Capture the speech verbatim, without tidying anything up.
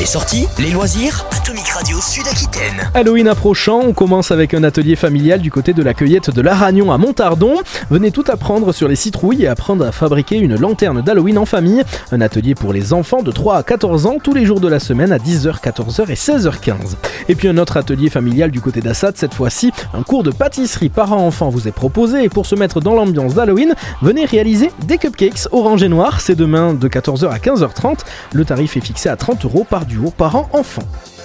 Les sorties, les loisirs, Atomic Radio Sud-Aquitaine. Halloween approchant, on commence avec un atelier familial du côté de la cueillette de l'Aragnon à Montardon. Venez tout apprendre sur les citrouilles et apprendre à fabriquer une lanterne d'Halloween en famille. Un atelier pour les enfants de trois à quatorze ans tous les jours de la semaine à dix heures, quatorze heures et seize heures quinze. Et puis un autre atelier familial du côté d'Assat, cette fois-ci, un cours de pâtisserie parents-enfants vous est proposé. Et pour se mettre dans l'ambiance d'Halloween, venez réaliser des cupcakes orange et noir. C'est demain de quatorze heures à quinze heures trente. Le tarif est fixé à trente euros par duo parents-enfants.